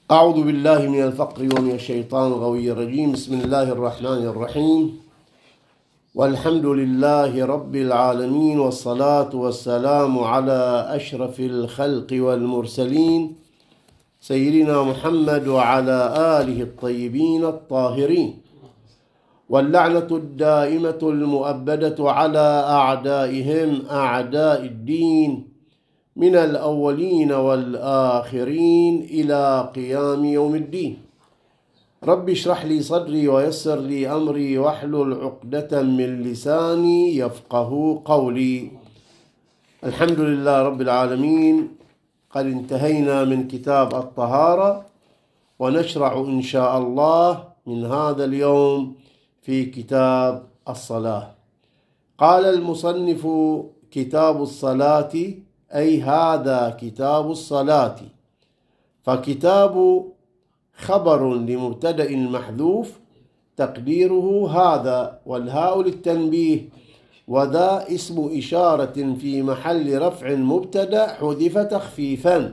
أعوذ بالله من الفقر ومن الشيطان الغوي الرجيم. بسم الله الرحمن الرحيم، والحمد لله رب العالمين، والصلاة والسلام على أشرف الخلق والمرسلين سيدنا محمد وعلى آله الطيبين الطاهرين، واللعنة الدائمة المؤبدة على أعدائهم أعداء الدين من الأولين والآخرين إلى قيام يوم الدين. رب اشرح لي صدري ويسر لي أمري واحلل عقدة من لساني يفقه قولي. الحمد لله رب العالمين، قد انتهينا من كتاب الطهارة، ونشرع إن شاء الله من هذا اليوم في كتاب الصلاة. قال المصنف: كتاب الصلاة، أي هذا كتاب الصلاة. فكتاب خبر لمبتدأ محذوف تقديره هذا، والهاء للتنبيه، وذا اسم إشارة في محل رفع مبتدأ حذف تخفيفا.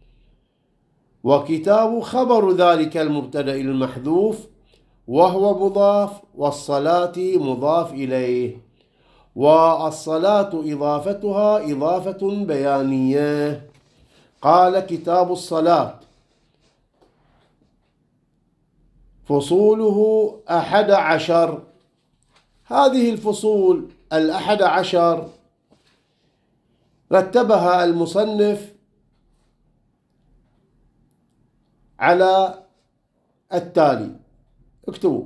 وكتاب خبر ذلك المبتدأ المحذوف، وهو مضاف، والصلاة مضاف إليه. والصلاة إضافتها إضافة بيانية. قال: كتاب الصلاة فصوله 11. هذه الفصول 11 رتبها المصنف على التالي. اكتبوا: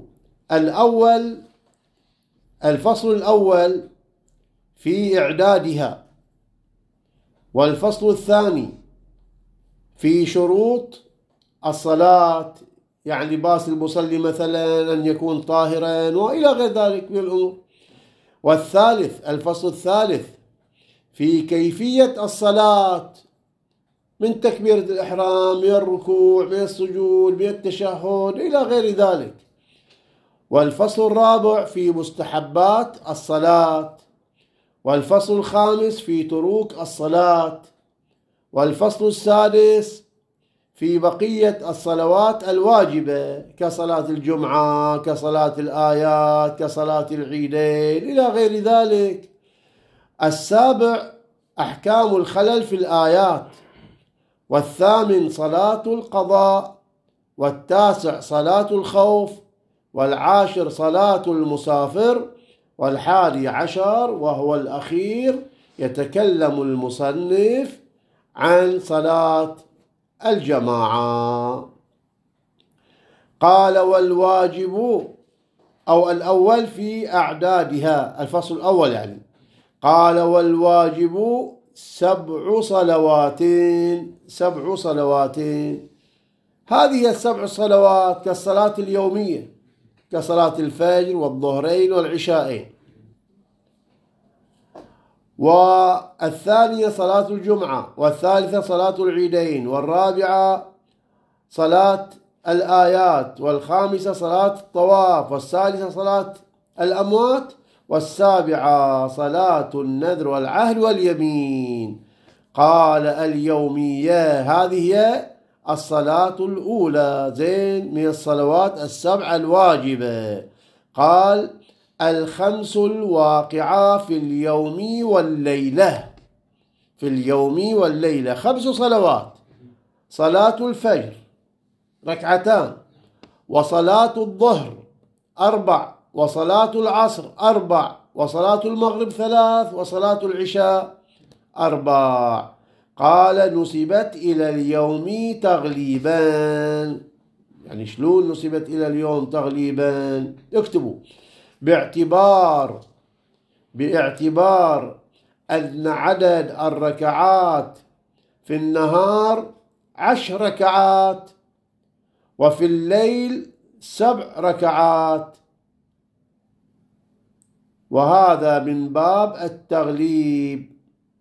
الفصل الأول في إعدادها، والفصل الثاني في شروط الصلاة، يعني لباس المصلي مثلا أن يكون طاهرا وإلى غير ذلك من الأمور. الفصل الثالث في كيفية الصلاة، من تكبيرة الإحرام، من الركوع، من السجود، من التشهد إلى غير ذلك. والفصل الرابع في مستحبات الصلاة. والفصل الخامس في تروك الصلاة. والفصل السادس في بقية الصلوات الواجبة كصلاة الجمعة، كصلاة الآيات، كصلاة العيدين إلى غير ذلك. السابع أحكام الخلل في الآيات. والثامن صلاة القضاء. والتاسع صلاة الخوف. والعاشر صلاة المسافر. والحادي عشر وهو الأخير يتكلم المصنف عن صلاة الجماعة. قال: والواجب، أو الأول في أعدادها، الفصل الأول يعني. قال: والواجب 7 صلوات. 7 صلوات، هذه السبع صلوات كالصلاة اليومية، كصلاة الفجر والظهرين والعشاءين. والثانية صلاة الجمعة، والثالثة صلاة العيدين، والرابعة صلاة الآيات، والخامسة صلاة الطواف، والسادسة صلاة الأموات، والسابعة صلاة النذر والعهد واليمين. قال: اليومية هذه هي الصلاة الأولى من الصلوات السبع الواجبة. قال: 5 الواقعة في اليوم والليلة. في اليوم والليلة 5 صلوات: صلاة الفجر 2، وصلاة الظهر 4، وصلاة العصر 4، وصلاة المغرب 3، وصلاة العشاء 4. قال: نسبت إلى اليوم تغليبا. يعني شلون نسبت إلى اليوم تغليبا؟ اكتبوا: باعتبار أن عدد الركعات في النهار 10 ركعات، وفي الليل 7 ركعات، وهذا من باب التغليب.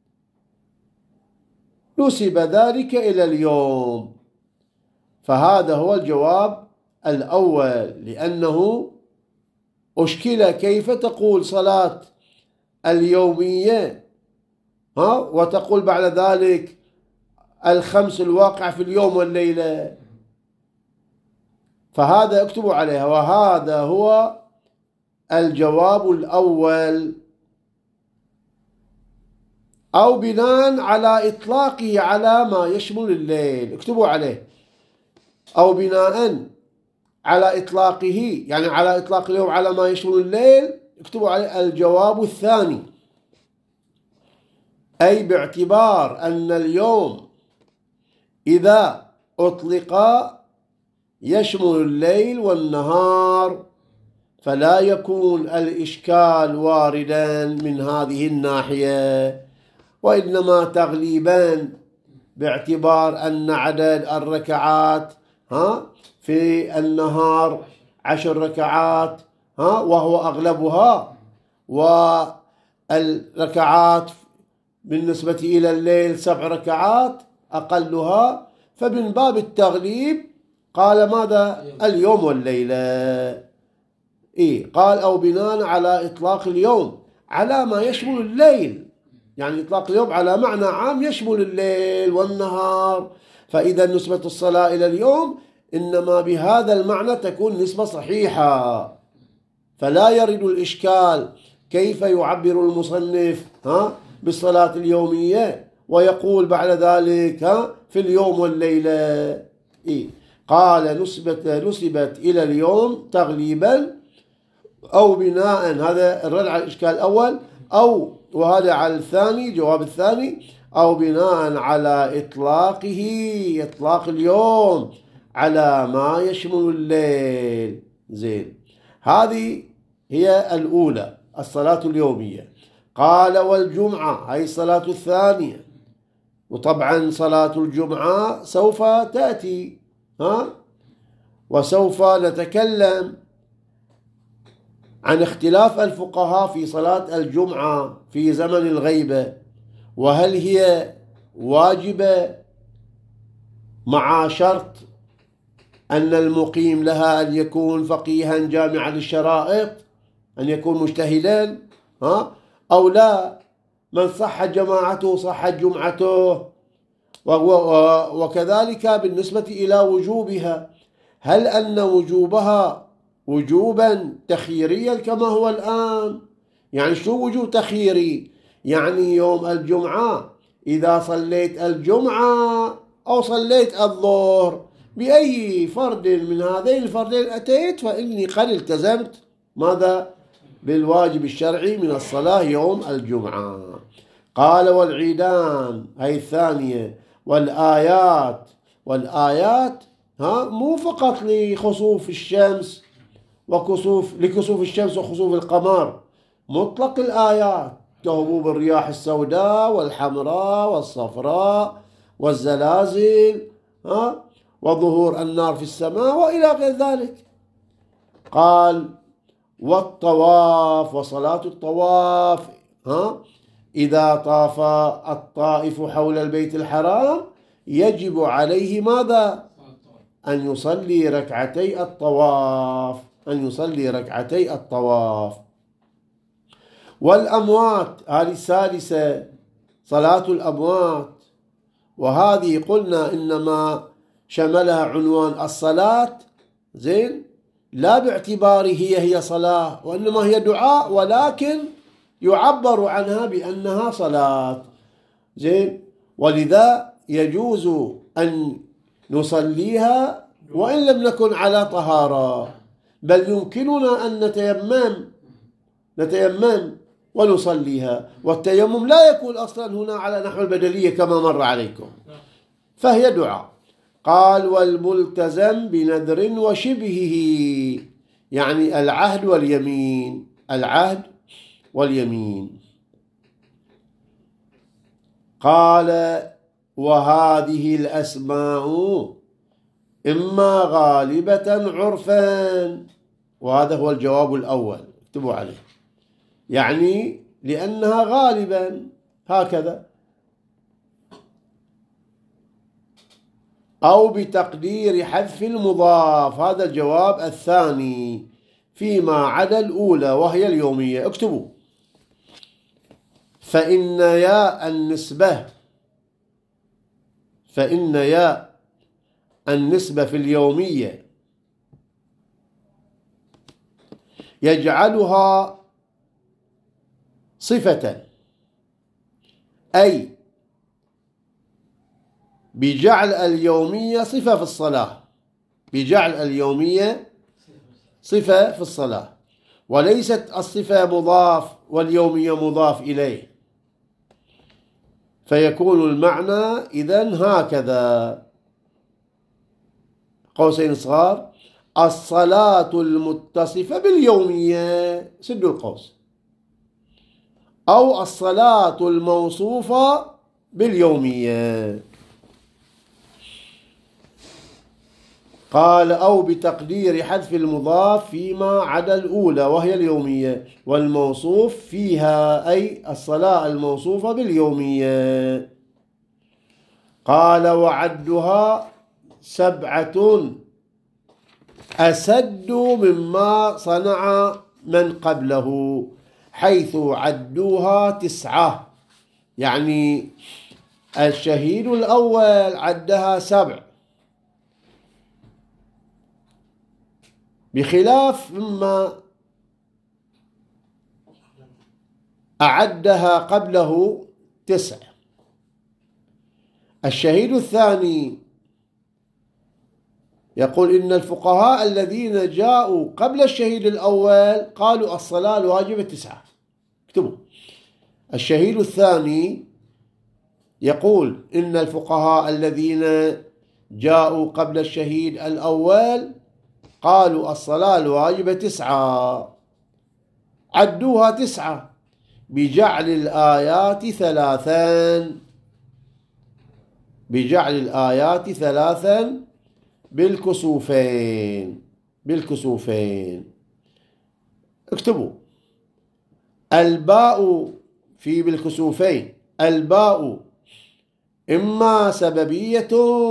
نسب ذلك إلى اليوم. فهذا هو الجواب الأول، لأنه أشكل كيف تقول صلاة اليومية وتقول بعد ذلك 5 الواقع في اليوم والليلة. فهذا اكتبوا عليها، وهذا هو الجواب الأول. أو بناء على إطلاقه على ما يشمل الليل، اكتبوا عليه. أو بناء على إطلاقه، يعني على إطلاق اليوم على ما يشمل الليل، اكتبوا عليه الجواب الثاني. أي باعتبار أن اليوم إذا أطلق يشمل الليل والنهار، فلا يكون الإشكال واردا من هذه الناحية، وإنما تغليبا باعتبار أن عدد الركعات في النهار 10 ركعات وهو أغلبها، والركعات بالنسبة إلى الليل 7 ركعات أقلها، فمن باب التغليب قال ماذا؟ اليوم والليلة. قال أو بناء على إطلاق اليوم على ما يشمل الليل، يعني إطلاق اليوم على معنى عام يشمل الليل والنهار، فإذا نسبة الصلاة إلى اليوم إنما بهذا المعنى تكون نسبة صحيحة، فلا يرد الإشكال كيف يعبر المصنف بالصلاة اليومية ويقول بعد ذلك في اليوم والليلة. قال نسبت إلى اليوم تغليبا أو بناء، هذا الرد على الإشكال الأول، أو وهذا على الثاني، جواب الثاني، أو بناء على إطلاق اليوم على ما يشمل الليل. زين، هذه هي الأولى الصلاة اليومية. قال والجمعة، هي الصلاة الثانية، وطبعا صلاة الجمعة سوف تأتي وسوف نتكلم عن اختلاف الفقهاء في صلاة الجمعة في زمن الغيبة، وهل هي واجبة مع شرط أن المقيم لها أن يكون فقيها جامعا للشرائط، أن يكون مجتهدا أو لا، من صح جماعته صحت جمعته. وكذلك بالنسبة إلى وجوبها، هل أن وجوبها وجوبا تخييريا كما هو الآن؟ يعني شو وجوب تخييري؟ يعني يوم الجمعة إذا صليت الجمعة أو صليت الظهر بأي فرد من هذين الفردين أتيت فإني قد التزمت ماذا؟ بالواجب الشرعي من الصلاة يوم الجمعة. قال والعيدان، هي الثانية، والآيات مو فقط لخسوف الشمس لكسوف الشمس وخسوف القمر، مطلق الآيات كهبوب الرياح السوداء والحمراء والصفراء والزلازل وظهور النار في السماء وإلى غير ذلك. قال والطواف، وصلاة الطواف إذا طاف الطائف حول البيت الحرام يجب عليه ماذا؟ أن يصلي ركعتي الطواف. والأموات، هذه السادسة صلاة الأموات، وهذه قلنا إنما شملها عنوان الصلاة، زين، لا باعتباره هي صلاة، وإنما هي دعاء، ولكن يعبر عنها بأنها صلاة، زين، ولذا يجوز أن نصليها وإن لم نكن على طهارة، بل يمكننا أن نتيمم ونصليها، والتيمم لا يكون أصلا هنا على نحو البدلية كما مر عليكم، فهي دعاء. قال والملتزم بنذر وشبهه، يعني العهد واليمين. قال وهذه الأسماء إما غالبة عرفا، وهذا هو الجواب الأول، اكتبوا عليه، يعني لأنها غالبا هكذا، أو بتقدير حذف المضاف، هذا الجواب الثاني، فيما عدا الأولى وهي اليومية. اكتبوا فإن يا النسبة في اليومية يجعلها صفة، أي بجعل اليومية صفة في الصلاة، بجعل اليومية صفة في الصلاة، وليست الصفة مضاف واليومية مضاف إليه، فيكون المعنى إذن هكذا قوسين صغار: الصلاة المتصفة باليومية، سدوا القوس، أو الصلاة الموصوفة باليومية. قال: أو بتقدير حذف المضاف فيما عدا الأولى وهي اليومية، والموصوف فيها أي الصلاة الموصوفة باليومية. قال: وعدها 7 أسد مما صنع من قبله، حيث عدوها 9، يعني الشهيد الأول عدها 7، بخلاف مما أعدها قبله 9. الشهيد الثاني يقول إن الفقهاء الذين جاءوا قبل الشهيد الأول قالوا الصلاة الواجبة 9. اكتبوا: الشهيد الثاني يقول إن الفقهاء الذين جاءوا قبل الشهيد الأول قالوا الصلاة الواجبة 9، عدوها 9 بجعل الآيات 3، بجعل الآيات 3 بالكسوفين. اكتبوا: الباء في بالكسوفين، الباء إما سببية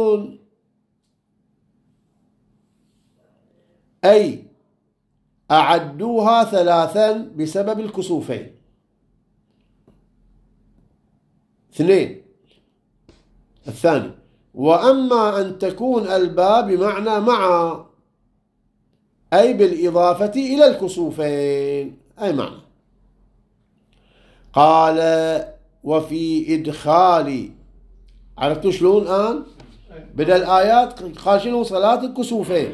أي أعدوها 3 بسبب الكسوفين. 2 الثاني: وأما أن تكون الباء بمعنى مع، أي بالإضافة إلى الكسوفين، أي معنى. قال: وفي إدخال، عرفتوا شلون الآن؟ بدأ الآيات قال شنو؟ صلاة الكسوفين.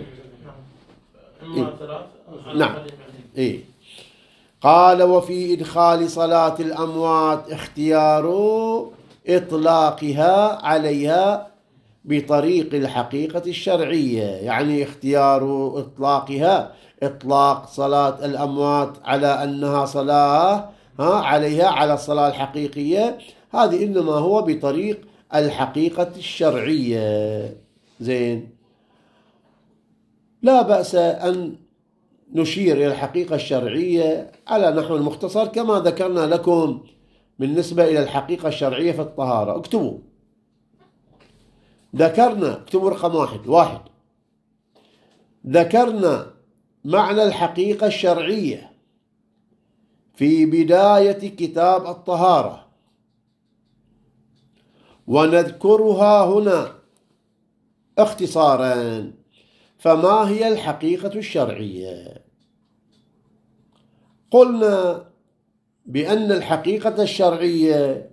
نعم. إيه. قال: وفي إدخال صلاة الأموات اختيار إطلاقها عليها بطريق الحقيقة الشرعية، يعني اختيار إطلاقها، إطلاق صلاة الأموات على أنها صلاة عليها على الصلاة الحقيقية، هذه إنما هو بطريق الحقيقة الشرعية. زين، لا بأس أن نشير إلى الحقيقة الشرعية على نحو المختصر كما ذكرنا لكم بالنسبة إلى الحقيقة الشرعية في الطهارة. اكتبوا: ذكرنا، اكتبوا رقم 1، ذكرنا معنى الحقيقة الشرعية في بداية كتاب الطهارة، ونذكرها هنا اختصارا. فما هي الحقيقة الشرعية؟ قلنا بأن الحقيقة الشرعية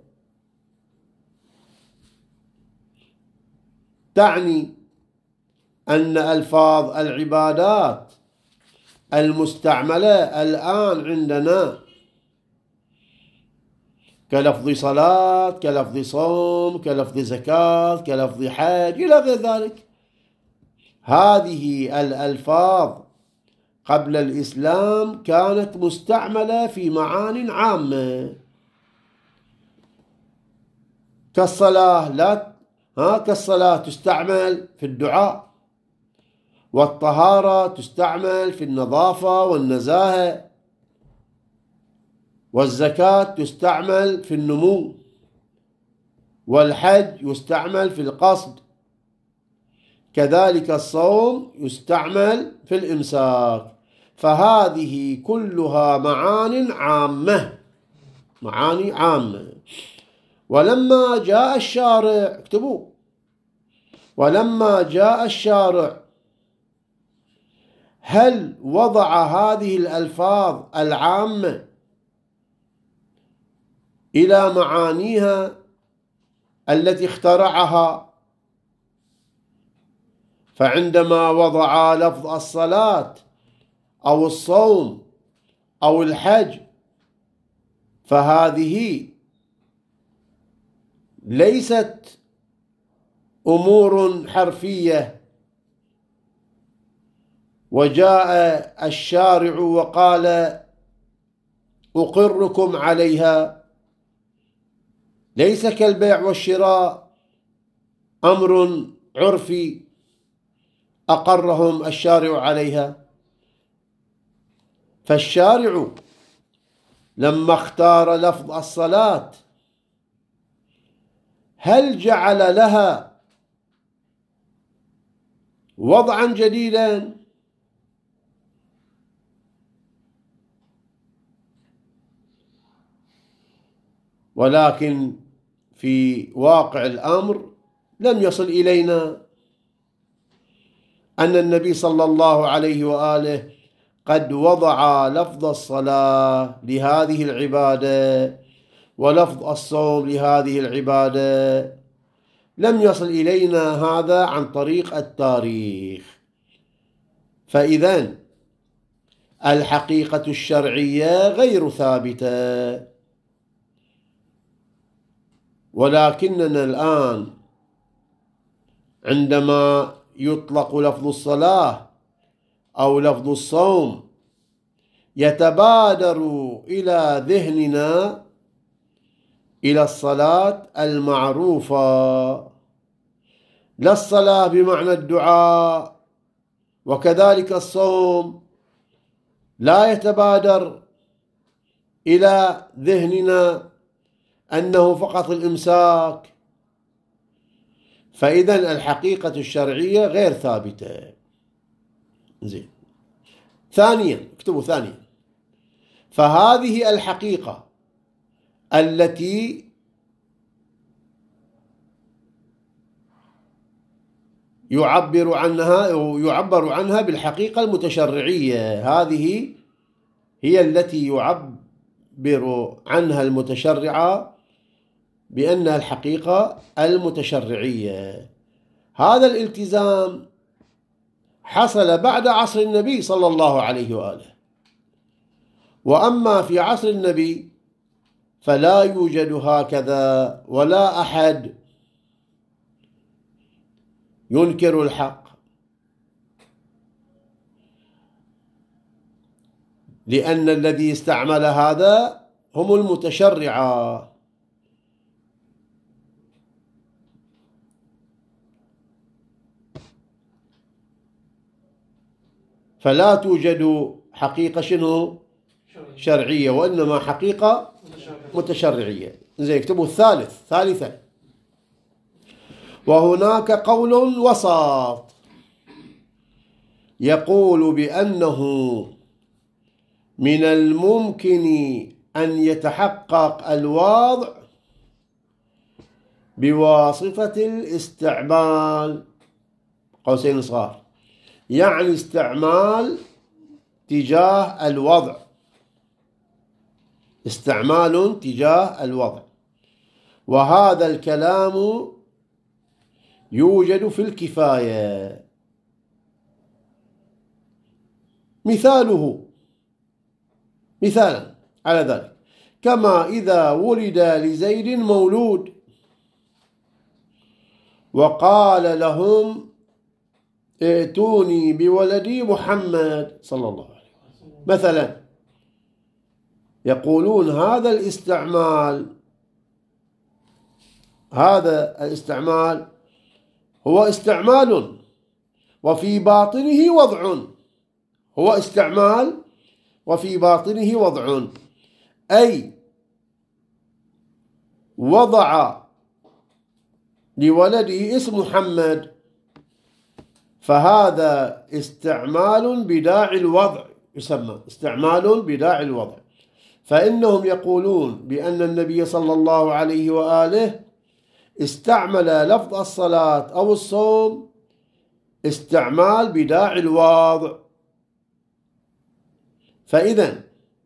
تعني أن ألفاظ العبادات المستعملة الآن عندنا كلفظ صلاة، كلفظ صوم، كلفظ زكاة، كلفظ حج إلى غير ذلك، هذه الألفاظ قبل الإسلام كانت مستعملة في معان عامة، كالصلاة كالصلاة تستعمل في الدعاء، والطهارة تستعمل في النظافة والنزاهة، والزكاة تستعمل في النمو، والحج يستعمل في القصد، كذلك الصوم يستعمل في الإمساك. فهذه كلها معان عامة، معاني عامة. ولما جاء الشارع، اكتبوا: ولما جاء الشارع هل وضع هذه الألفاظ العامة إلى معانيها التي اخترعها، فعندما وضع لفظ الصلاة أو الصوم أو الحج فهذه ليست أمور حرفية وجاء الشارع وقال أقركم عليها، ليس كالبيع والشراء أمر عرفي أقرهم الشارع عليها. فالشارع لما اختار لفظ الصلاة هل جعل لها وضعا جديدا؟ ولكن في واقع الأمر لم يصل إلينا أن النبي صلى الله عليه وآله قد وضع لفظ الصلاة لهذه العبادة ولفظ الصوم لهذه العبادة، لم يصل إلينا هذا عن طريق التاريخ. فإذن الحقيقة الشرعية غير ثابتة، ولكننا الآن عندما يطلق لفظ الصلاة أو لفظ الصوم يتبادر إلى ذهننا إلى الصلاة المعروفة، لا الصلاة بمعنى الدعاء، وكذلك الصوم لا يتبادر إلى ذهننا أنه فقط الإمساك. فإذن الحقيقة الشرعية غير ثابتة. زين. ثانيا، اكتبوا ثانيا، فهذه الحقيقة التي يعبر عنها بالحقيقة المتشرعية، هذه هي التي يعبر عنها المتشرعة بأنها الحقيقة المتشرعية. هذا الالتزام حصل بعد عصر النبي صلى الله عليه وآله، وأما في عصر النبي فلا يوجد هكذا، ولا أحد ينكر الحق، لأن الذي استعمل هذا هم المتشرعة. فلا توجد حقيقة شنو؟ شرعية، وإنما حقيقة متشرعية. زي اكتبوا ثالثا، وهناك قول وسط يقول بأنه من الممكن أن يتحقق الوضع بواسطة الاستعمال، قوسين صغار، يعني استعمال تجاه الوضع، استعمال تجاه الوضع. وهذا الكلام يوجد في الكفاية. مثالا على ذلك، كما إذا ولد لزيد مولود وقال لهم ائتوني بولدي محمد صلى الله عليه وسلم مثلا، يقولون هذا الاستعمال هو استعمال وفي باطنه وضع، هو استعمال وفي باطنه وضع، أي وضع لولده اسم محمد، فهذا استعمال بداعي الوضع، يسمى استعمال بداعي الوضع. فإنهم يقولون بأن النبي صلى الله عليه وآله استعمل لفظ الصلاة أو الصوم استعمال بداعي الوضع، فإذا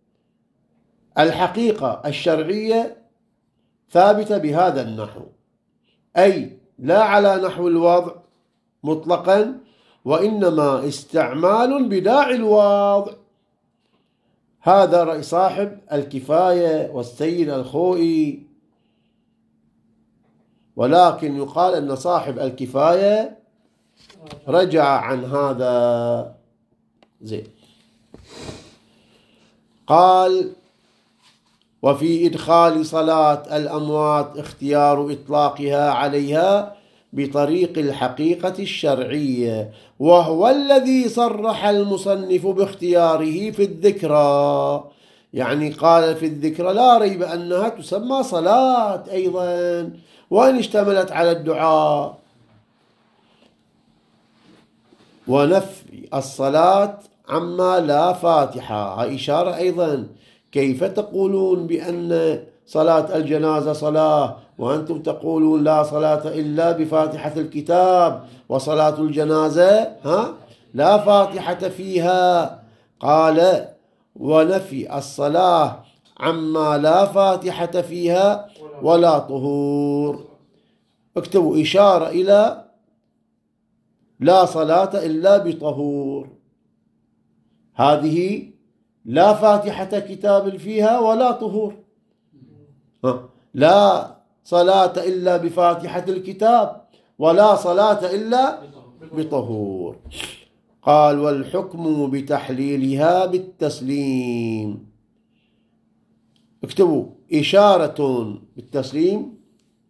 الحقيقة الشرعية ثابتة بهذا النحو، أي لا على نحو الوضع مطلقا، وإنما استعمال بداعي الوضع. هذا رأي صاحب الكفاية والسيد الخوئي، ولكن يقال أن صاحب الكفاية رجع عن هذا. زين. قال: وفي إدخال صلاة الأموات اختيار إطلاقها عليها بطريق الحقيقة الشرعية، وهو الذي صرح المصنف باختياره في الذكرى. يعني قال في الذكرى لا ريب أنها تسمى صلاة أيضا، وإن اشتملت على الدعاء. ونفي الصلاة عما لا فاتحة، هاي إشارة أيضا. كيف تقولون بأن صلاة الجنازة صلاة وأنتم تقولون لا صلاة إلا بفاتحة الكتاب، وصلاة الجنازة لا فاتحة فيها؟ قال: ونفي الصلاة عما لا فاتحة فيها ولا طهور. اكتبوا إشارة إلى لا صلاة إلا بطهور، هذه لا فاتحة كتاب فيها ولا طهور. لا صلاة إلا بفاتحة الكتاب ولا صلاة إلا بطهور. قال: والحكم بتحليلها بالتسليم. اكتبوا إشارة بالتسليم،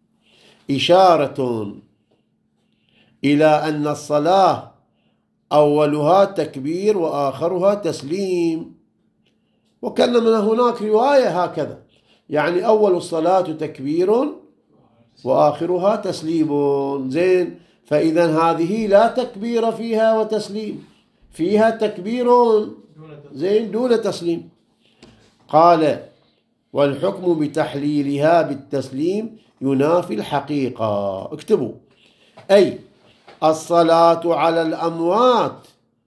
إشارة إلى أن الصلاة أولها تكبير وآخرها تسليم. وكان من هناك رواية هكذا، يعني أول الصلاة تكبير وآخرها تسليم. زين. فإذا هذه لا تكبير فيها وتسليم، فيها تكبير زين دون تسليم. قال: والحكم بتحليلها بالتسليم ينافي الحقيقة. اكتبوا: أي الصلاة على الأموات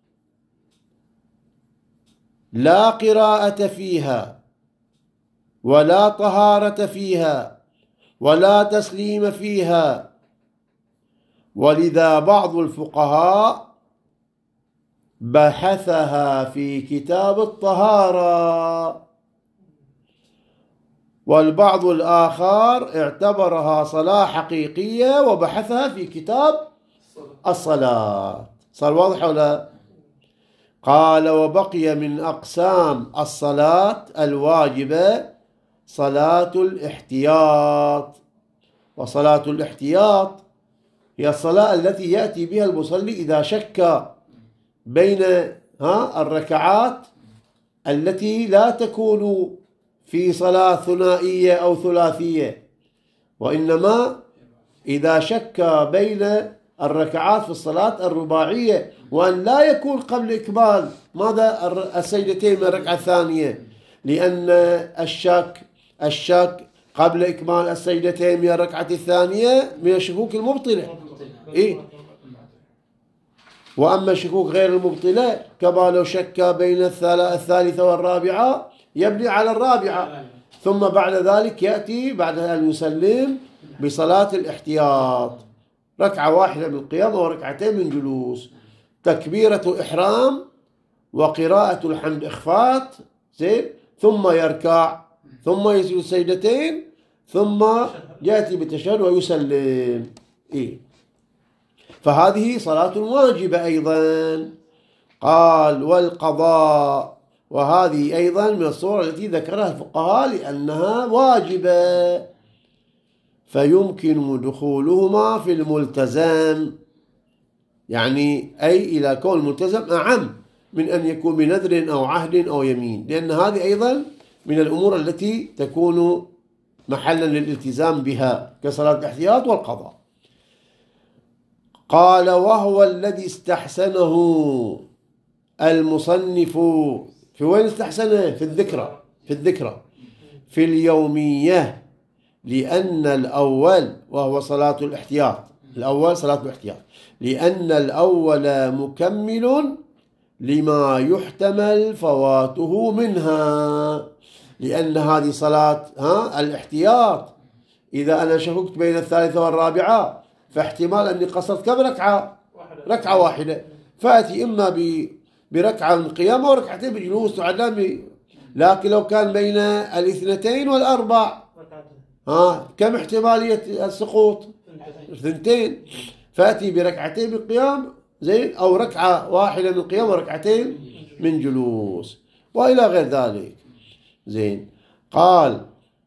لا قراءة فيها ولا طهارة فيها ولا تسليم فيها. ولذا بعض الفقهاء بحثها في كتاب الطهارة، والبعض الآخر اعتبرها صلاة حقيقية وبحثها في كتاب الصلاة. صار واضح ولا؟ قال: وبقي من أقسام الصلاة الواجبة صلاة الاحتياط. وصلاة الاحتياط هي الصلاة التي يأتي بها المصلي إذا شك بين الركعات التي لا تكون في صلاة ثنائية أو ثلاثية، وإنما إذا شك بين الركعات في الصلاة الرباعية، وأن لا يكون قبل إكمال ماذا السجدتين من الركعة الثانية، لأن الشك قبل إكمال السجدتين من الركعة الثانية من الشكوك المبطلة. وأما الشكوك غير المبطلة كما لو شك بين الثالثة والرابعة يبني على الرابعة، ثم بعد ذلك يأتي بعد أن يسلم بصلاة الاحتياط، ركعة واحدة من القيام وركعتين من جلوس، تكبيرة إحرام وقراءة الحمد إخفاء، زين، ثم يركع ثم يسجد سجدتين ثم يأتي بالتشهد ويسلم. فهذه صلاة واجبة أيضا. قال: والقضاء، وهذه أيضا من الصور التي ذكرها الفقهاء لأنها واجبة، فيمكن دخولهما في الملتزم، يعني أي إلى كون الملتزم أعم من أن يكون بنذر أو عهد أو يمين، لأن هذه أيضا من الأمور التي تكون محلا للالتزام بها كصلاة الاحتياط والقضاء. قال: وهو الذي استحسنه المصنف. في وين استحسنه؟ في الذكرى في اليومية، لأن الأول وهو صلاة الاحتياط، الأول صلاة الاحتياط، لأن الأول مكمل لما يحتمل فواته منها، لأن هذه صلاة الاحتياط. إذا أنا شككت بين الثالثة والرابعة فاحتمال أني قصرت كم ركعة؟ ركعة واحدة، فأتي إما بركعة من قيام أو ركعتين بجلوس تعلم. لكن لو كان بين الاثنتين والأربع كم احتمالية السقوط؟ 2. فأتي بركعتين من قيام زين، أو ركعة واحدة من قيام وركعتين من جلوس وإلى غير ذلك زين. قال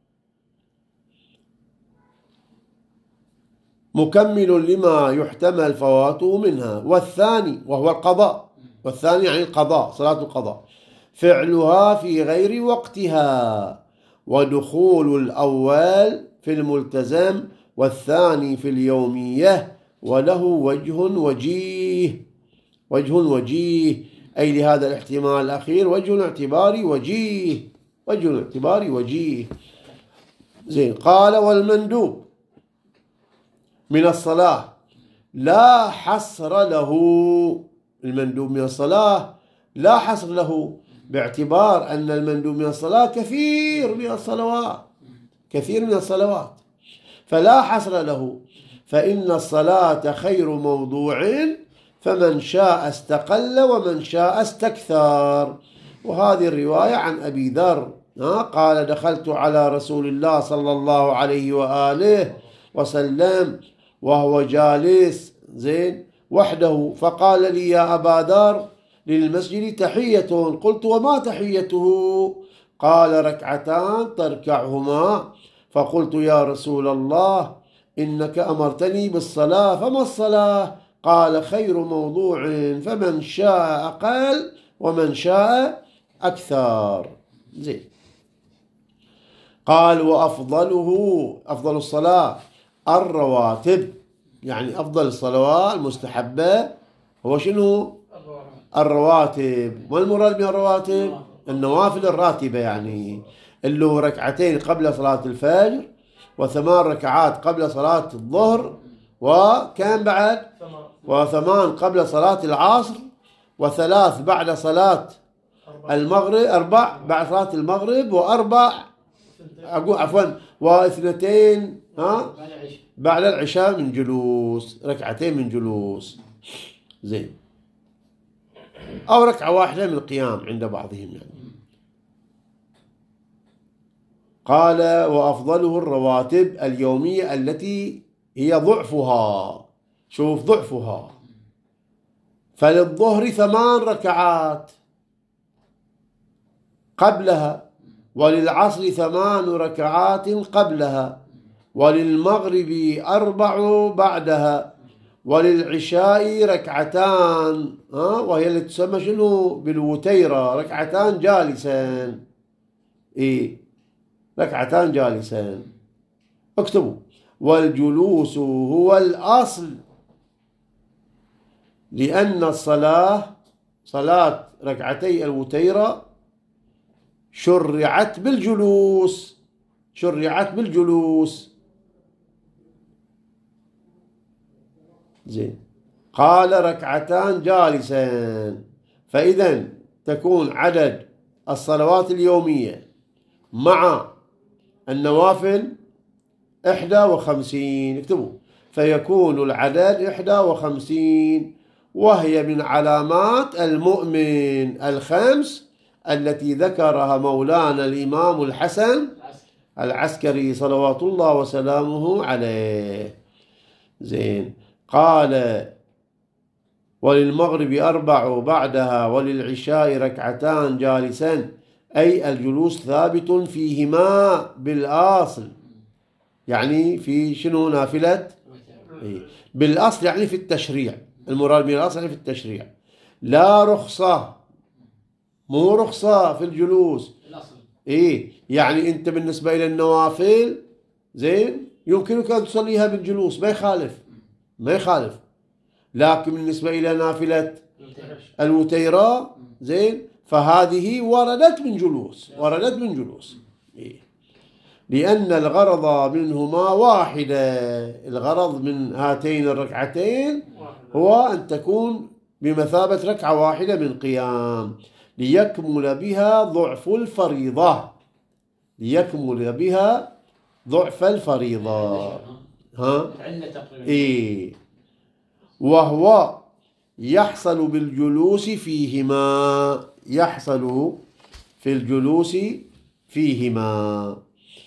مكمل لما يحتمل فواته منها. والثاني وهو القضاء، والثاني يعني القضاء، صلاة القضاء، فعلها في غير وقتها، ودخول الأول في الملتزم والثاني في اليومية، وله وجه وجيه. وجه وجيه أي لهذا الاحتمال الأخير وجه اعتباري وجيه، وجه اعتباري وجيه زين. قال والمندوب من الصلاة لا حصر له. المندوب من الصلاة لا حصر له، باعتبار أن المندوب من الصلاة كثير من الصلوات، كثير من الصلوات، فلا حصر له. فإن الصلاة خير موضوع، فمن شاء استقل ومن شاء استكثر. وهذه الرواية عن أبي ذر قال دخلت على رسول الله صلى الله عليه وآله وسلم وهو جالس زين وحده، فقال لي يا أبا ذر للمسجد تحية. قلت وما تحيته؟ قال ركعتان تركعهما. فقلت يا رسول الله إنك أمرتني بالصلاة، فما الصلاة؟ قال خير موضوع، فمن شاء أقل ومن شاء أكثر زين. قال وأفضله، أفضل الصلاة الرواتب، يعني أفضل الصلوات المستحبة هو شنو؟ الرواتب. والمراد من الرواتب النوافل الراتبة، يعني اللي هو ركعتين قبل صلاة الفجر، و8 ركعات قبل صلاة الظهر، وكان بعد 8 قبل صلاة العصر، و3 بعد صلاة المغرب، 4 بعد صلاة المغرب، و4 أقول عفوا و2 بعد العشاء من جلوس، ركعتين من جلوس زين، أو ركعة واحدة من القيام عند بعضهم يعني. قال وأفضله الرواتب اليومية التي هي ضعفها، شوف ضعفها. فللظهر 8 ركعات قبلها، وللعصر 8 ركعات قبلها، وللمغرب 4 بعدها، وللعشاء ركعتان وهي اللي تسمى شنو بالوتيرة، ركعتان جالسان. ركعتان جالسان، اكتبوا. والجلوس هو الأصل، لأن الصلاة صلاة ركعتي الوتيرة شرعت بالجلوس، شرعت بالجلوس زين. قال ركعتان جالسان، فإذا تكون عدد الصلوات اليومية مع النوافل 51، اكتبوا. فيكون العدد 51، وهي من علامات المؤمن الخمس التي ذكرها مولانا الإمام الحسن العسكري صلوات الله وسلامه عليه زين. قال وللمغرب 4 بعدها، وللعشاء ركعتان جالسا، أي الجلوس ثابت فيهما بالأصل، يعني في شنو نافلة بالأصل، يعني في التشريع. المراد من الأصل يعني في التشريع، لا رخصة، مو رخصة في الجلوس. يعني أنت بالنسبة إلى النوافل زين يمكنك أن تصليها بالجلوس، ما يخالف، ما يخالف. لكن بالنسبة إلى نافلة الوتيرة زين فهذه وردت من جلوس، وردت من جلوس. لأن الغرض منهما واحدة، الغرض من هاتين الركعتين هو أن تكون بمثابة ركعة واحدة من قيام ليكمل بها ضعف الفريضة. ليكمل بها ضعف الفريضة. ها؟ إيه. وهو يحصل بالجلوس فيهما. يحصل في الجلوس فيهما،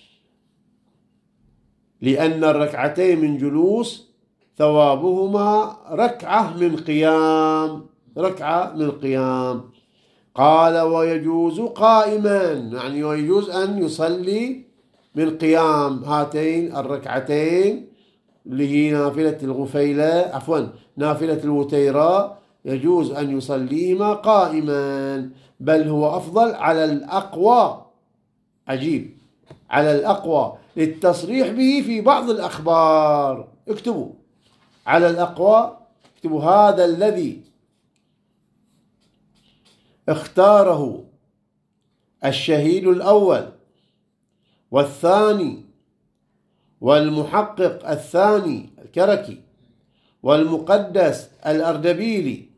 لأن الركعتين من جلوس ثوابهما ركعة من قيام. ركعة من قيام. قال ويجوز قائما، يعني ويجوز أن يصلي من قيام هاتين الركعتين اللي هي نافلة الغفيلة، عفوا نافلة الوتيرة، يجوز أن يصليهما قائما، بل هو أفضل على الأقوى. عجيب، على الأقوى للتصريح به في بعض الأخبار. اكتبوا على الأقوى، اكتبوا هذا الذي اختاره الشهيد الأول والثاني والمحقق الثاني الكركي والمقدس الأردبيلي،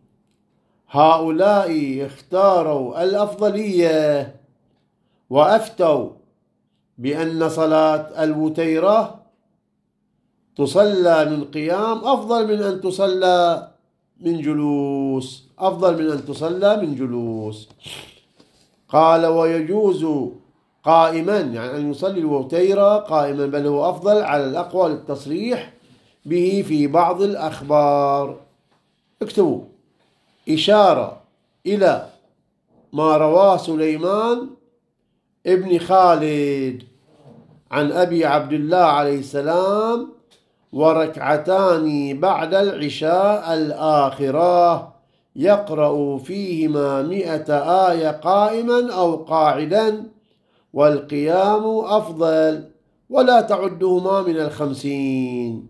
هؤلاء اختاروا الأفضلية وأفتوا بأن صلاة الوتيرة تصلى من قيام أفضل من أن تصلى من جلوس. أفضل من أن تصلى من جلوس. قال ويجوز قائما، يعني أن يصلي الوتيرة قائما، بل هو أفضل على الأقوى للتصريح به في بعض الأخبار. اكتبوا إشارة إلى ما رواه سليمان ابن خالد عن أبي عبد الله عليه السلام: وركعتان بعد العشاء الآخرة يقرأ فيهما 100 آية قائما أو قاعدا، والقيام أفضل، ولا تعدهما من 50.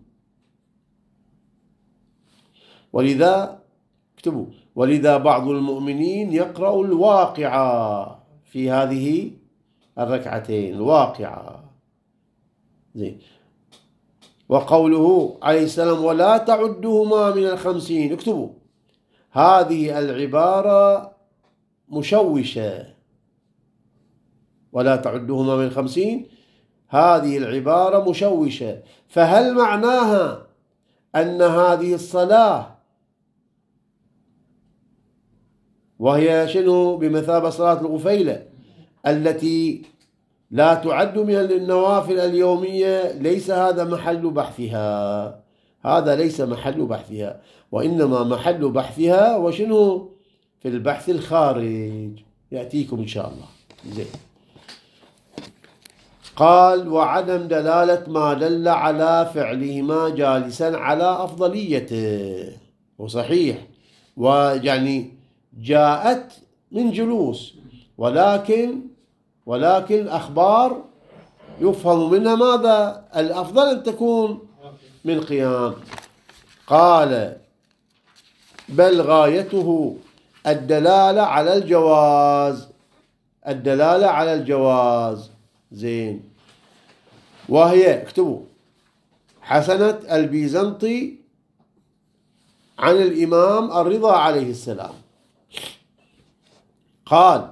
ولذا اكتبوا ولذا بعض المؤمنين يقرأ الواقعة في هذه الركعتين. الواقعة زين. وقوله عليه السلام ولا تعدهما من 50، اكتبوا هذه العبارة مشوشة. ولا تعدهما من 50 هذه العبارة مشوشة، فهل معناها أن هذه الصلاة وهي شنو بمثابة صلاة الغفيلة التي لا تعد من النوافل اليومية، ليس هذا محل بحثها. هذا ليس محل بحثها، وإنما محل بحثها وشنو في البحث الخارج يأتيكم إن شاء الله. زين. قال وعدم دلالة ما دل على فعلهما جالسا على أفضليته. وصحيح، ويعني جاءت من جلوس، ولكن أخبار يفهم منها ماذا؟ الأفضل أن تكون من قيام. قال بل غايته الدلالة على الجواز. الدلالة على الجواز. زين. وهي اكتبوا حسنة البيزنطي عن الإمام الرضا عليه السلام قال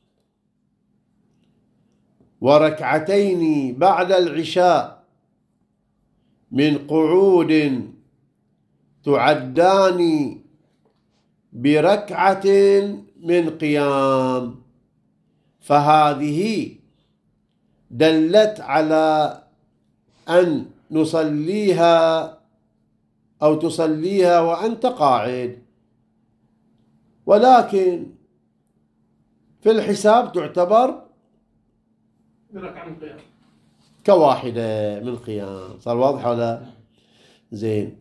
وركعتين بعد العشاء من قعود تعدان بركعة من قيام، فهذه دلت على أن نصليها أو تصليها وأنت قاعد، ولكن في الحساب تعتبر بركعة من قيام كواحدة من قيام. صار واضح ولا؟ زين.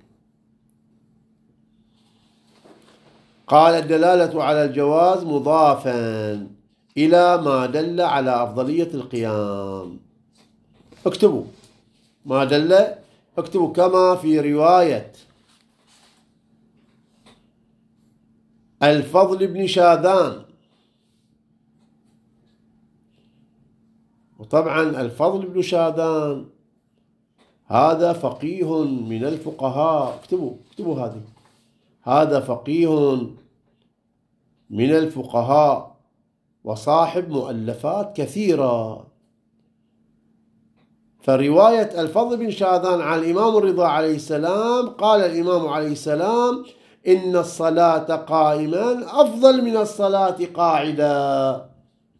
قال الدلالة على الجواز مضافا إلى ما دل على أفضلية القيام. اكتبوا ما دل، اكتبوا كما في رواية الفضل بن شاذان. وطبعا الفضل بن شاذان هذا فقيه من الفقهاء. اكتبوا هذه. هذا فقيه من الفقهاء وصاحب مؤلفات كثيرة. فرواية الفضل بن شاذان عن الإمام الرضا عليه السلام قال الإمام عليه السلام إن الصلاة قائما أفضل من الصلاة قاعدا.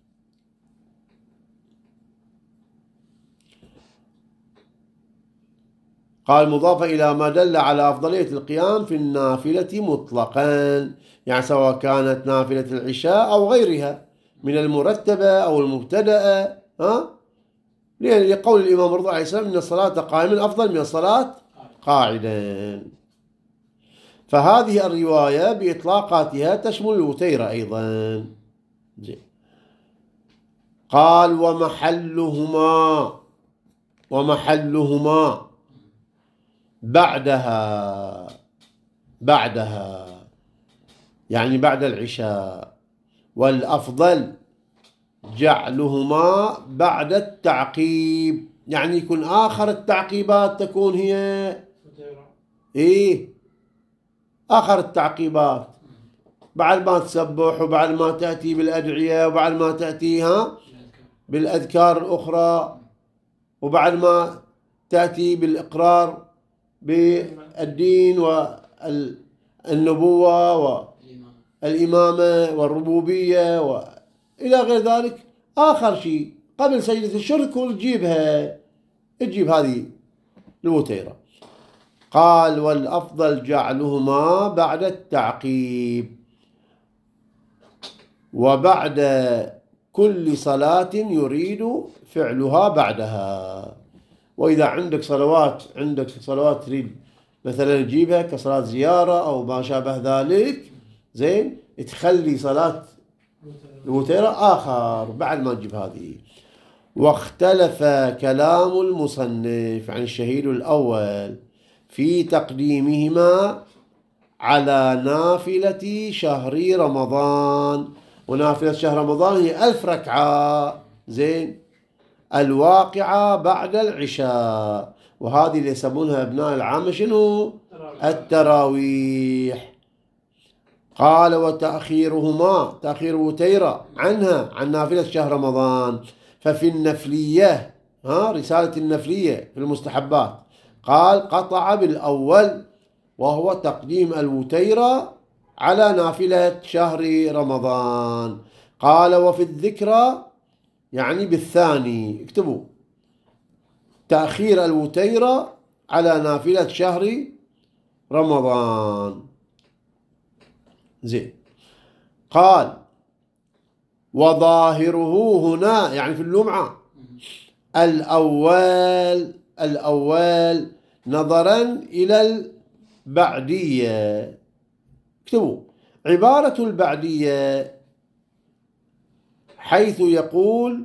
قال مضافة إلى ما دل على أفضلية القيام في النافلة مطلقا، يعني سواء كانت نافلة العشاء أو غيرها من المرتبة أو المبتدأة، لقول الإمام الرضا عليه السلام إن الصلاة قائما أفضل من الصلاة قاعدا. فهذه الرواية بإطلاقاتها تشمل الوتيرة أيضا. قال ومحلهما بعدها يعني بعد العشاء، والأفضل جعلهما بعد التعقيب، يعني يكون آخر التعقيبات تكون هي آخر التعقيبات، بعد ما تسبح وبعد ما تأتي بالأدعية وبعد ما تأتي بالأذكار الأخرى وبعد ما تأتي بالإقرار بالدين والنبوة والإمامة والربوبية وإلى غير ذلك. آخر شيء قبل سجدة الشرك تجيب هذه الوتيرة. قال والأفضل جعلهما بعد التعقيب وبعد كل صلاة يريد فعلها بعدها. وإذا عندك صلوات تريد مثلا تجيبها كصلاة زيارة أو ما شابه ذلك، زين، تخلي صلاة الوتيرة آخر بعد ما تجيب هذه. واختلف كلام المصنف عن الشهيد الأول في تقديمهما على نافلة شهر رمضان، ونافلة شهر رمضان هي 1000 ركعة، زين، الواقعة بعد العشاء، وهذه اللي يسمونها ابناء العامة شنو؟ التراويح. قال تأخير وتيرة عنها عن نافلة شهر رمضان، ففي النفلية رسالة النفلية في المستحبات قال قطع بالأول وهو تقديم الوتيرة على نافلة شهر رمضان. قال وفي الذكرى يعني بالثاني، اكتبوا تأخير الوتيرة على نافلة شهر رمضان، زين. قال وظاهره هنا يعني في اللمعة الأول نظرا إلى البعدية، اكتبوا عبارة البعدية حيث يقول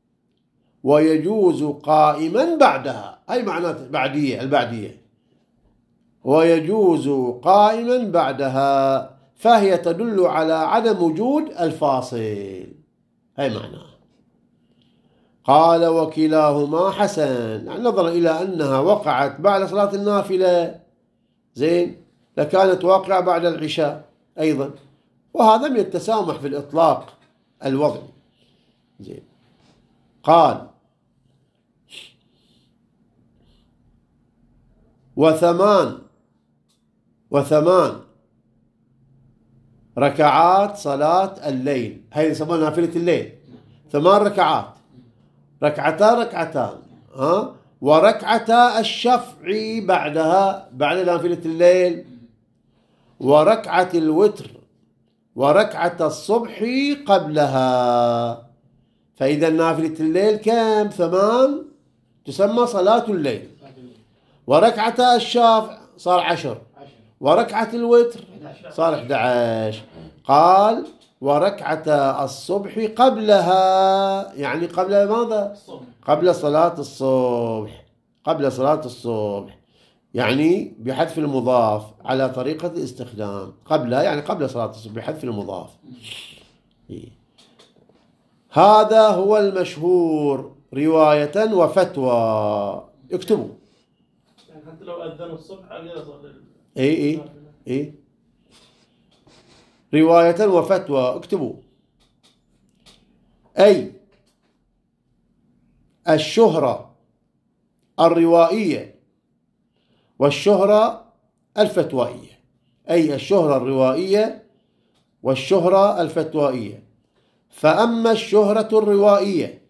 ويجوز قائما بعدها، هاي معناته البعدية ويجوز قائما بعدها، فهي تدل على عدم وجود الفاصل، هاي معناه. قال وكلاهما حسن، يعني نظرا إلى أنها وقعت بعد صلاة النافلة، زين، لكانت واقعة بعد العشاء أيضا، وهذا من التسامح في الإطلاق الوضعي، زين. قال وثمان ركعات صلاة الليل، هاي يسمونها نافلة الليل، 8 ركعات، ركعتان وركعتا الشفع بعدها بعد نافلة الليل، وركعة الوتر وركعة الصبح قبلها. فإذا نافلة الليل كم؟ 8 تسمى صلاة الليل، وركعة الشافع صار 10 وركعة الوتر صار 11. قال وركعة الصبح قبلها، يعني قبل ماذا؟ قبل صلاة الصبح، يعني بحذف المضاف على طريقة الاستخدام، قبلها يعني قبل صلاة الصبح بحذف المضاف. هذا هو المشهور رواية وفتوى، اكتبوا. يعني حتى لو أذنوا الصبح عليه يصلي. اي رواية وفتوى. اكتبوا. أي الشهرة الروائية والشهرة الفتوائية. أي الشهرة الروائية والشهرة الفتوائية. فأما الشهرة الروائية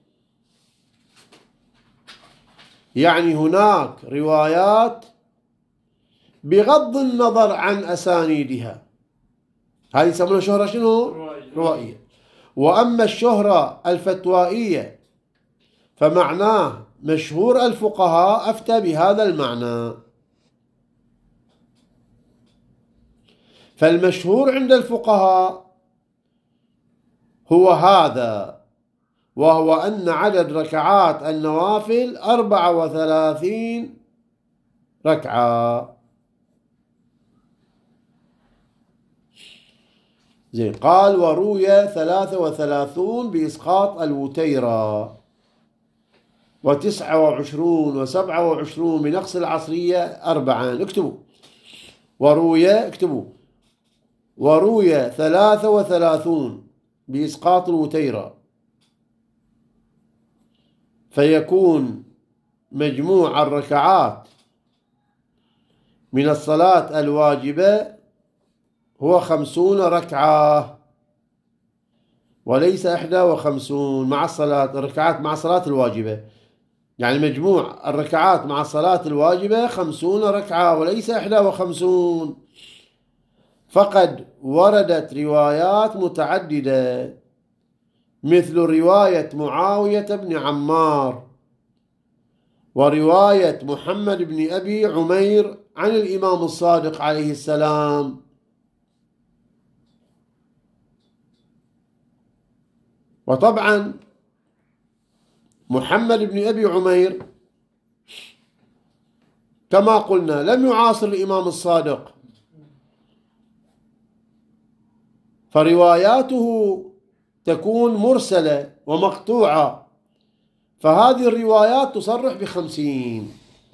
يعني هناك روايات بغض النظر عن أسانيدها، هذه يسمونها شهرة شنو؟ روائية. وأما الشهرة الفتوائية فمعناه مشهور الفقهاء أفتى بهذا المعنى. فالمشهور عند الفقهاء هو هذا، وهو أن عدد ركعات النوافل 34 ركعة. زين. قال وروي 33 بإسقاط الوتيرة، 29 و27 بنقص العصرية 4. اكتبوا وروي. اكتبوا وروي 33 بإسقاط الوتيرة، فيكون مجموع الركعات من الصلاة الواجبة هو 50 ركعة وليس 51 مع الصلاة الركعات مع الصلاة الواجبة. يعني مجموع الركعات مع الصلاة الواجبة 50 ركعة وليس 51. فقد وردت روايات متعددة مثل رواية معاوية بن عمار ورواية محمد بن أبي عمير عن الإمام الصادق عليه السلام. وطبعا محمد بن أبي عمير كما قلنا لم يعاصر الإمام الصادق، فرواياته تكون مرسلة ومقطوعة، فهذه الروايات تصرح ب50.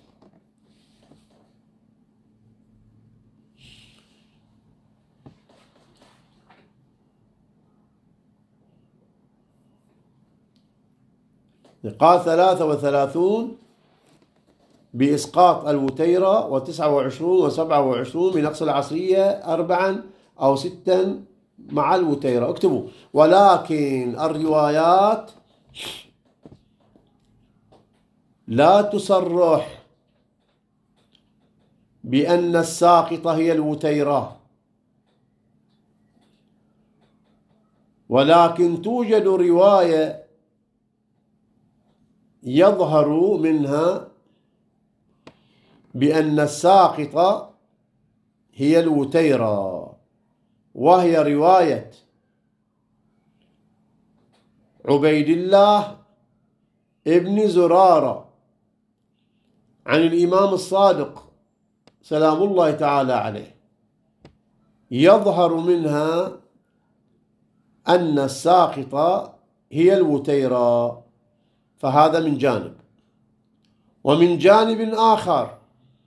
قال 33 بإسقاط الوتيرة، و29 و27 بنقص العصرية 4 أو 6 مع الوتيرة. اكتبوا. ولكن الروايات لا تصرح بأن الساقطة هي الوتيرة، ولكن توجد رواية يظهر منها بأن الساقطة هي الوتيرة، وهي رواية عبيد الله ابن زرارة عن الإمام الصادق سلام الله تعالى عليه، يظهر منها أن الساقطة هي الوتيرة. فهذا من جانب. ومن جانب آخر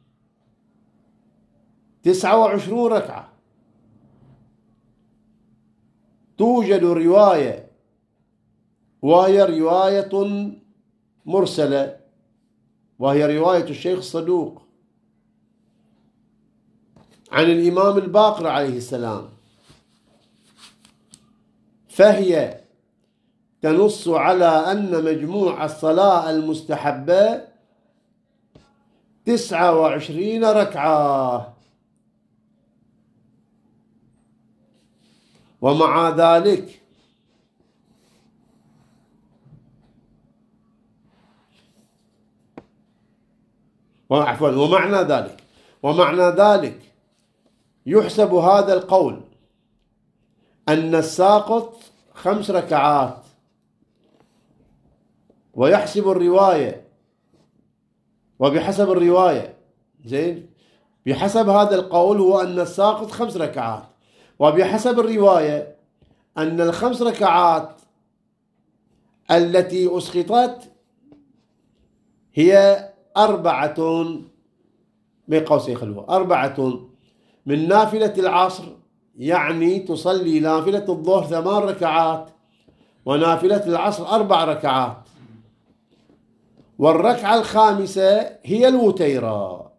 29 ركعة توجد رواية وهي رواية مرسلة، وهي رواية الشيخ الصدوق عن الإمام الباقر عليه السلام، فهي تنص على أن مجموع الصلاة المستحبة 29 ركعة. ومع ذلك ومعنى ذلك يحسب هذا القول أن الساقط 5 ركعات، ويحسب الرواية وبحسب الرواية زين بحسب هذا القول هو أن الساقط 5 ركعات، وبحسب الرواية أن ال5 ركعات التي أسقطت هي 4 بين قوسين خلوها 4 من نافلة العصر، يعني تصلي نافلة الظهر 8 ركعات ونافلة العصر 4 ركعات، والركعة الخامسة هي الوتيرة.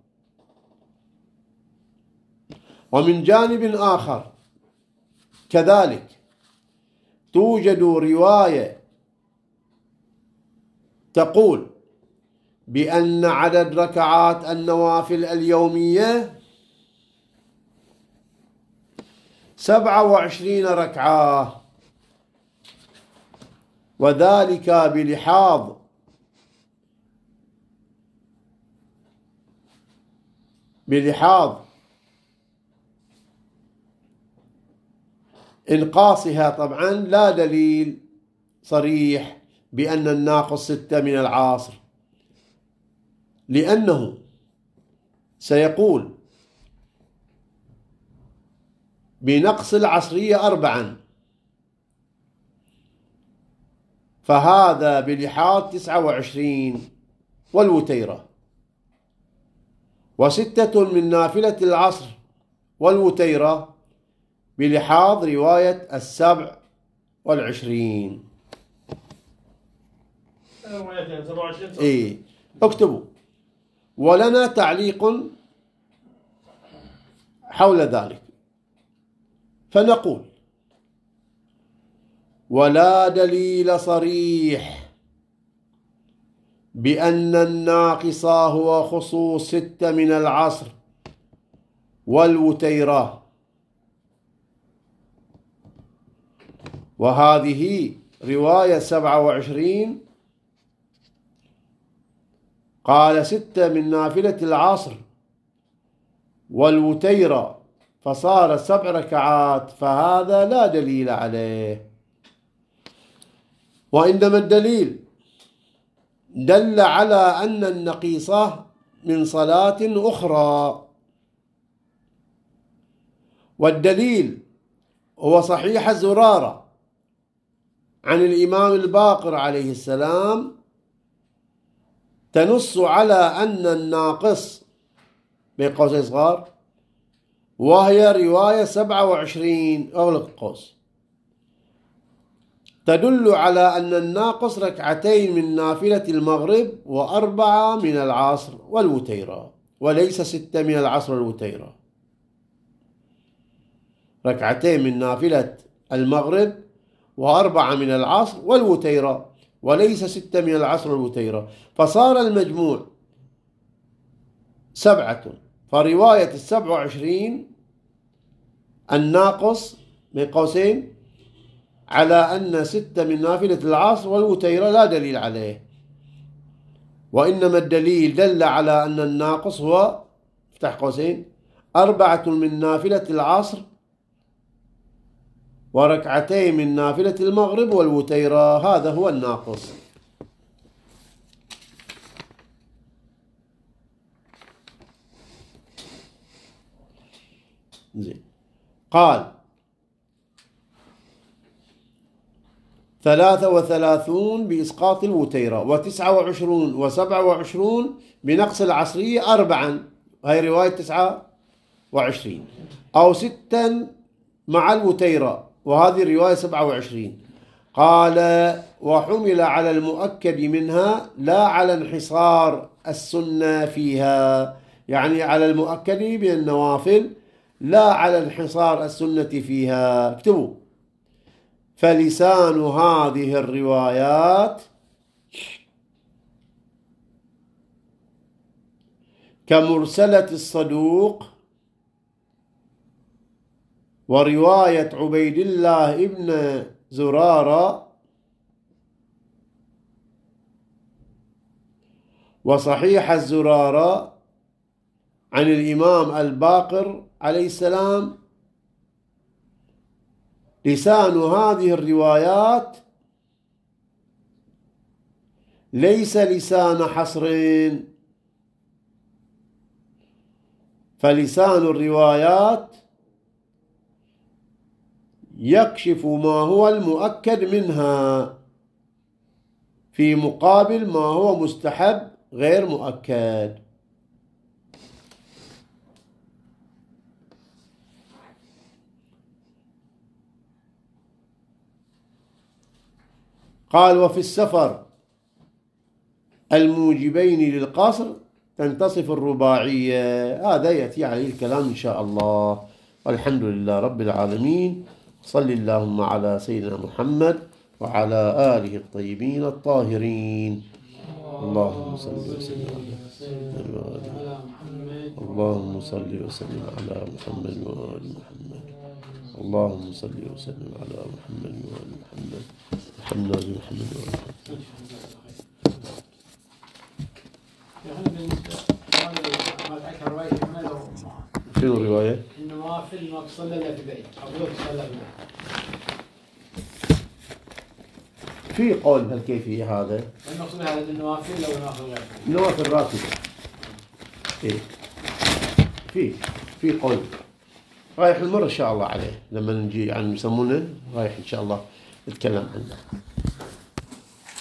ومن جانب آخر كذلك توجد رواية تقول بأن عدد ركعات النوافل اليومية 27 ركعة، وذلك بلحاظ إنقاصها. طبعا لا دليل صريح بأن الناقص 6 من العصر، لأنه سيقول بنقص العصرية 4، فهذا بلحاظ 29 والوتيرة، و6 من نافلة العصر والوتيرة بلحاظ رواية 27. اكتبوا. ولنا تعليق حول ذلك، فنقول: ولا دليل صريح بأن الناقص هو خصوص 6 من العصر والوتيرة، وهذه رواية 27 قال 6 من نافلة العصر والوتيرة فصار 7 ركعات، فهذا لا دليل عليه. وإنما الدليل دل على أن النقيصة من صلاة أخرى، والدليل هو صحيح الزرارة عن الإمام الباقر عليه السلام تنص على أن الناقص بين قوسين صغار، وهي رواية 27 أغلق قوس، تدل على أن الناقص 2 من نافلة المغرب و4 من العصر والوتيرة، وليس 6 من العصر والوتيرة. 2 من نافلة المغرب و4 من العصر والوتيرة، وليس 6 من العصر والوتيرة، فصار المجموع 7. فرواية 27 الناقص من قوسين على أن 6 من نافلة العصر والوتيرة لا دليل عليه، وإنما الدليل دل على أن الناقص هو افتح قوسين 4 من نافلة العصر و2 من نافلة المغرب والوتيرة، هذا هو الناقص. زين. قال 33 بإسقاط الوتيرة، و29 و27 بنقص العصرية 4، هاي رواية 29، أو 6 مع الوتيرة، وهذه الرواية 27. قال: وحمل على المؤكد منها لا على انحصار السنة فيها، يعني على المؤكد بالنوافل لا على انحصار السنة فيها. اكتبوا: فلسان هذه الروايات كمرسلة الصدوق ورواية عبيد الله ابن زرارة وصحيح الزرارة عن الإمام الباقر عليه السلام. لسان هذه الروايات ليس لسان حصر، فلسان الروايات يكشف ما هو المؤكد منها في مقابل ما هو مستحب غير مؤكد. قال وفي السفر الموجبين للقصر تنتصف الرباعية. هذا يأتي عليه الكلام إن شاء الله. والحمد لله رب العالمين. صل اللهم على سيدنا محمد وعلى آله الطيبين الطاهرين. اللهم صل وسلم على محمد. اللهم صل وسلم على محمد وآل محمد. اللهم صل وسلم على محمد وآل محمد. الحمد لله محمد وآل محمد. شنو الرواية؟ النوافل ما تصلى إلا في بيت أو لا تصلى في بيت. في قول بهالكيفية هذا. المقصود هذا النوافل لو ناخذ غيره. نوافل راتبة. إيه. في قول. رايح المرة إن شاء الله عليه لما نجي عن يسمونه رايح إن شاء الله نتكلم عنه.